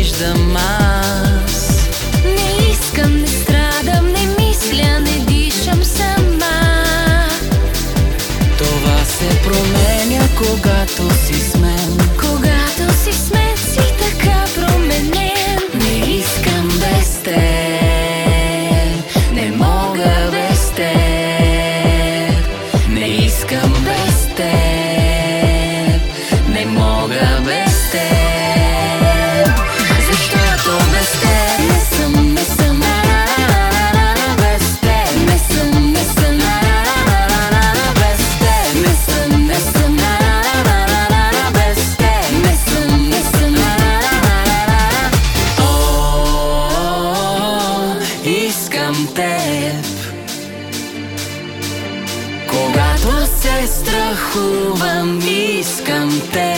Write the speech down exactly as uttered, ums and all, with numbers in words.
виждам аз. Не искам, не страдам, не мисля, не дишам сама. Това се променя, когато си с мен. Когато си с мен, си така променен. Не искам без теб, не мога без теб. Не искам без теб, не мога без теб. Защото без теб не съм, не съм, без теб не съм, не съм, без теб не съм, не съм, без теб не съм, не съм. О, искам теб. Когато се страхувам, искам теб.